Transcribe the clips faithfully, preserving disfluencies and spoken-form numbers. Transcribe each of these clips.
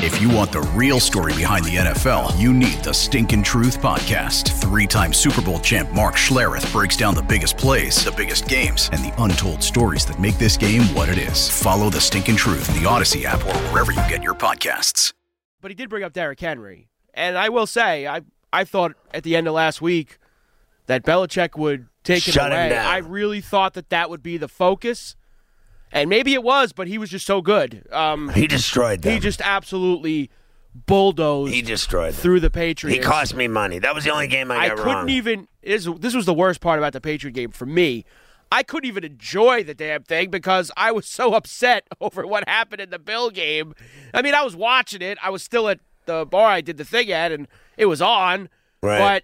If you want the real story behind the N F L, you need the Stinkin' Truth Podcast. Three-time Super Bowl champ Mark Schlereth breaks down the biggest plays, the biggest games, and the untold stories that make this game what it is. Follow the Stinkin' Truth in the Odyssey app or wherever you get your podcasts. But he did bring up Derrick Henry. And I will say, I I thought at the end of last week that Belichick would take him Shut away. him down. I really thought that that would be the focus. And maybe it was, but he was just so good. Um, He destroyed them. He just absolutely bulldozed He destroyed them. through the Patriots. He cost me money. That was the only game I I got couldn't wrong. even this, this was the worst part about the Patriot game for me. I couldn't even enjoy the damn thing because I was so upset over what happened in the Bill game. I mean, I was watching it. I was still at the bar I did the thing at, and it was on. Right. But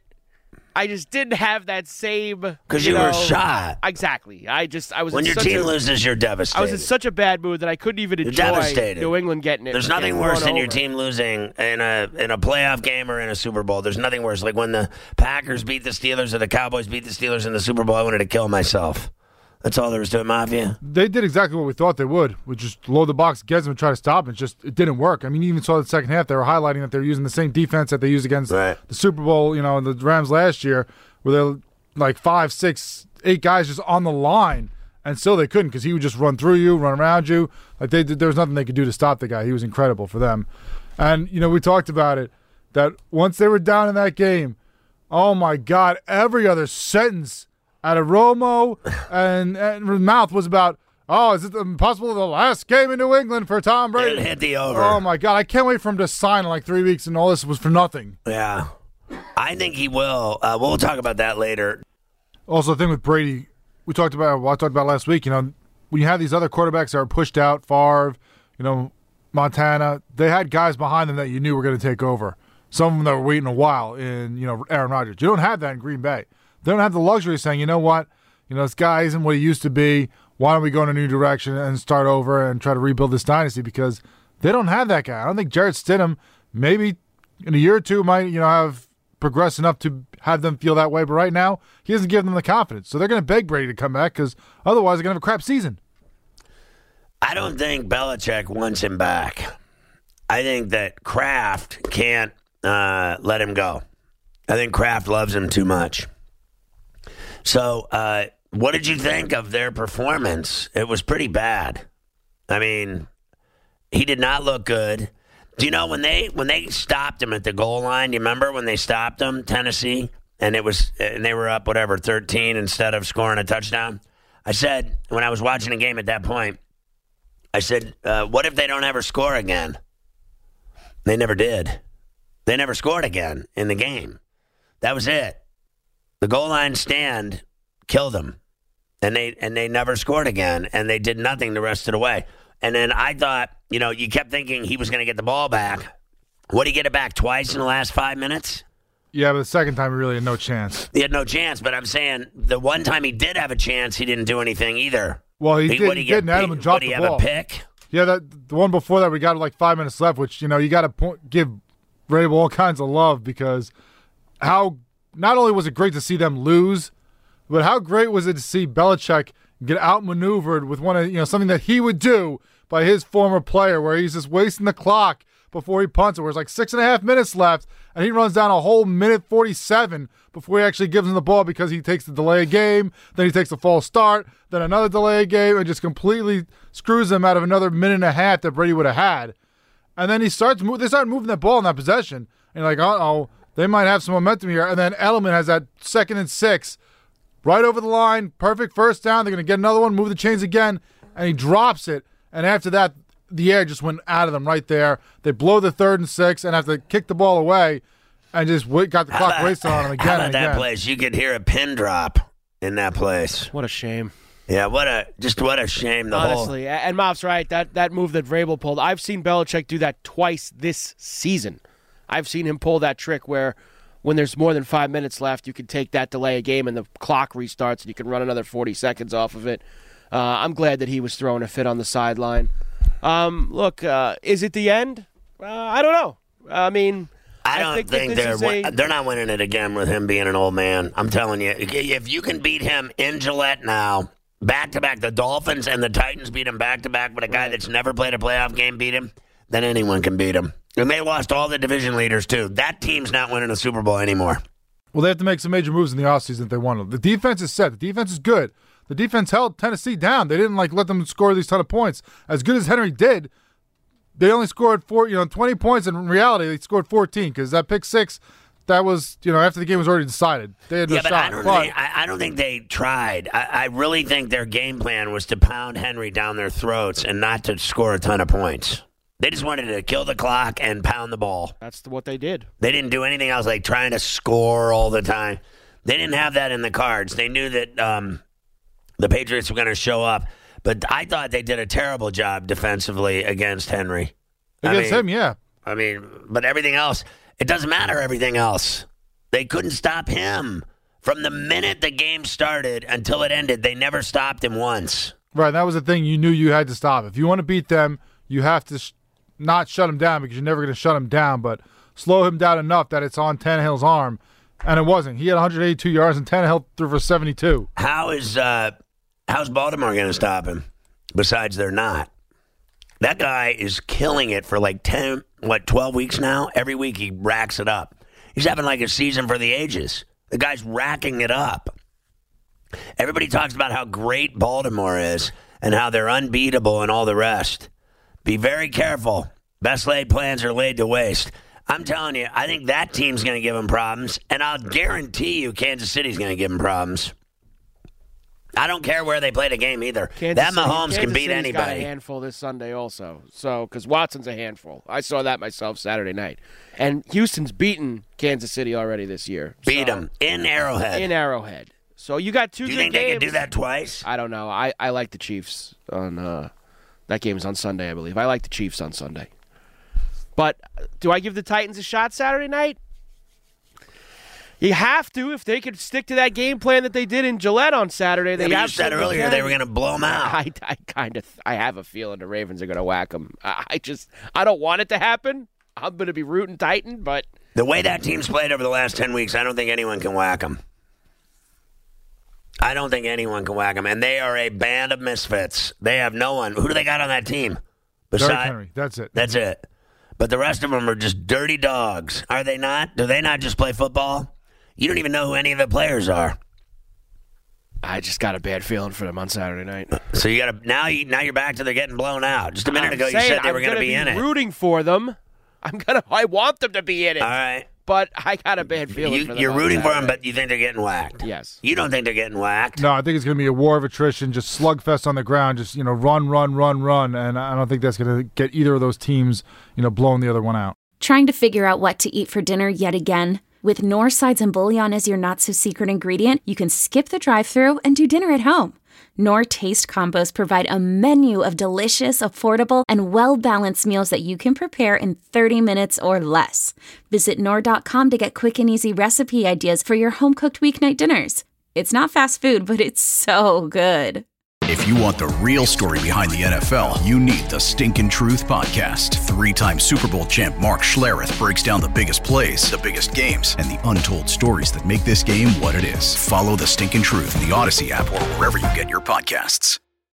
I just didn't have that same Because you you, know, were shot. Exactly. I just I was When in your such team a, loses, you're devastated. I was in such a bad mood that I couldn't even You're enjoy devastated. New England getting it. There's nothing getting worse run than your over. team losing in a in a playoff game or in a Super Bowl. There's nothing worse. Like when the Packers beat the Steelers or the Cowboys beat the Steelers in the Super Bowl, I wanted to kill myself. That's all there was to it, Mafia. They did exactly what we thought they would, which just load the box against them and try to stop it. It just it didn't work. I mean, you even saw the second half. They were highlighting that they were using the same defense that they used against Right. the Super Bowl, you know, and the Rams last year, where they're like five, six, eight guys just on the line, and still they couldn't because he would just run through you, run around you. Like they did, there was nothing they could do to stop the guy. He was incredible for them. And you know, we talked about it that once they were down in that game, oh my God, every other sentence out of Romo and, and his mouth was about, oh, is it possible the last game in New England for Tom Brady? It hit the over. Oh my God, I can't wait for him to sign in like three weeks, and all this was for nothing. Yeah. I think he will. Uh, we'll talk about that later. Also, the thing with Brady, we talked about, well, I talked about last week, you know, when you have these other quarterbacks that are pushed out, Favre, you know, Montana, they had guys behind them that you knew were going to take over. Some of them that were waiting a while in, you know, Aaron Rodgers. You don't have that in Green Bay. They don't have the luxury of saying, you know what, you know, this guy isn't what he used to be. Why don't we go in a new direction and start over and try to rebuild this dynasty? Because they don't have that guy. I don't think Jarrett Stidham, maybe in a year or two, might, you know, have progressed enough to have them feel that way. But right now, he doesn't give them the confidence. So they're going to beg Brady to come back because otherwise they're going to have a crap season. I don't think Belichick wants him back. I think that Kraft can't uh, let him go. I think Kraft loves him too much. So, uh, what did you think of their performance? It was pretty bad. I mean, he did not look good. Do you know when they when they stopped him at the goal line? Do you remember when they stopped him, Tennessee, and it was and they were up whatever thirteen instead of scoring a touchdown? I said when I was watching the game at that point, I said, uh, "What if they don't ever score again?" They never did. They never scored again in the game. That was it. The goal line stand killed them, and they and they never scored again, and they did nothing the rest of the way. And then I thought, you know, you kept thinking he was going to get the ball back. What did he get it back twice in the last five minutes? Yeah, but the second time he really had no chance. He had no chance, but I'm saying the one time he did have a chance, he didn't do anything either. Well, he, did, what he get, did, and Edelman dropped Would he the have ball. a pick? Yeah, that the one before that we got like five minutes left, which, you know, you got to point, give Vrabel all kinds of love because how not only was it great to see them lose, but how great was it to see Belichick get outmaneuvered with one of, you know, something that he would do by his former player where he's just wasting the clock before he punts it, where it's like six and a half minutes left, and he runs down a whole minute forty-seven before he actually gives him the ball because he takes the delay game, then he takes a false start, then another delay game, and just completely screws him out of another minute and a half that Brady would have had. And then he starts move, they start moving that ball in that possession, and you're like, uh-oh, they might have some momentum here. And then Edelman has that second and six right over the line, perfect first down. They're going to get another one, move the chains again, and he drops it. And after that, the air just went out of them right there. They blow the third and six and have to kick the ball away and just w- got the How clock about- wasted on them again How about and that again. place? You could hear a pin drop in that place. What a shame. Yeah, what a just what a shame. The Honestly, whole and Mop's right. That that move that Vrabel pulled, I've seen Belichick do that twice this season. I've seen him pull that trick where when there's more than five minutes left, you can take that delay a game and the clock restarts and you can run another forty seconds off of it. Uh, I'm glad that he was throwing a fit on the sideline. Um, look, uh, is it the end? Uh, I don't know. I mean, I don't I think, think, that this they're is win- a, they're not winning it again with him being an old man. I'm telling you, if you can beat him in Gillette now, back to back, the Dolphins and the Titans beat him back to back, but a guy Right. that's never played a playoff game beat him, then anyone can beat him. And they lost all the division leaders, too. That team's not winning a Super Bowl anymore. Well, they have to make some major moves in the offseason if they want to. The defense is set. The defense is good. The defense held Tennessee down. They didn't like let them score these ton of points. As good as Henry did, they only scored four, you know, twenty points. In reality, they scored fourteen because that pick six, that was, you know, after the game was already decided. They had no yeah, but shot. I don't, but, think, I, I don't think they tried. I, I really think their game plan was to pound Henry down their throats and not to score a ton of points. They just wanted to kill the clock and pound the ball. That's what they did. They didn't do anything else, like trying to score all the time. They didn't have that in the cards. They knew that um, the Patriots were going to show up. But I thought they did a terrible job defensively against Henry. Against I mean, him, yeah. I mean, but everything else, it doesn't matter everything else. They couldn't stop him. From the minute the game started until it ended, they never stopped him once. Right, that was the thing you knew you had to stop. If you want to beat them, you have to sh- not shut him down because you're never going to shut him down, but slow him down enough that it's on Tannehill's arm. And it wasn't. He had one hundred eighty-two yards, and Tannehill threw for seventy-two. How is uh, how's Baltimore going to stop him? Besides, they're not. That guy is killing it for like ten, what, twelve weeks now? Every week he racks it up. He's having like a season for the ages. The guy's racking it up. Everybody talks about how great Baltimore is and how they're unbeatable and all the rest. Be very careful. Best laid plans are laid to waste. I'm telling you, I think that team's going to give him problems, and I'll guarantee you Kansas City's going to give him problems. I don't care where they play the game either. Kansas that Mahomes City, Kansas can beat City's anybody. Got a handful this Sunday also. So, because Watson's a handful. I saw that myself Saturday night. And Houston's beaten Kansas City already this year. Beat so, them in Arrowhead. In Arrowhead. So you got two do you good think games. they could do that twice? I don't know. I, I like the Chiefs on uh, that game's on Sunday, I believe. I like the Chiefs on Sunday. But do I give the Titans a shot Saturday night? You have to if they could stick to that game plan that they did in Gillette on Saturday. They yeah, you said earlier can. they were going to blow them out. I, I kind of I have a feeling the Ravens are going to whack them. I, I just I don't want it to happen. I'm going to be rooting Titan, but the way that team's played over the last ten weeks, I don't think anyone can whack them. I don't think anyone can whack them, and they are a band of misfits. They have no one. Who do they got on that team? Derrick Henry. That's it. That's it. But the rest of them are just dirty dogs. Are they not? Do they not just play football? You don't even know who any of the players are. I just got a bad feeling for them on Saturday night. So you got to now. You, now you're back to they're getting blown out. Just a minute I'm ago, you saying said they I'm were going to be, be in it. Rooting for them. I'm gonna. I want them to be in it. All right. But I got a bad feeling You, for them. you're on rooting for Saturday. them, but you think they're getting whacked. Yes. You don't think they're getting whacked. No, I think it's going to be a war of attrition, just slugfest on the ground, just, you know, run, run, run, run. And I don't think that's going to get either of those teams, you know, blowing the other one out. Trying to figure out what to eat for dinner yet again? With Knorr Sides and Bouillon as your not-so-secret ingredient, you can skip the drive-thru and do dinner at home. Knorr Taste Combos provide a menu of delicious, affordable, and well-balanced meals that you can prepare in thirty minutes or less. Visit Knorr dot com to get quick and easy recipe ideas for your home-cooked weeknight dinners. It's not fast food, but it's so good. If you want the real story behind the N F L, you need the Stinkin' Truth Podcast. Three-time Super Bowl champ Mark Schlereth breaks down the biggest plays, the biggest games, and the untold stories that make this game what it is. Follow the Stinkin' Truth in the Odyssey app or wherever you get your podcasts.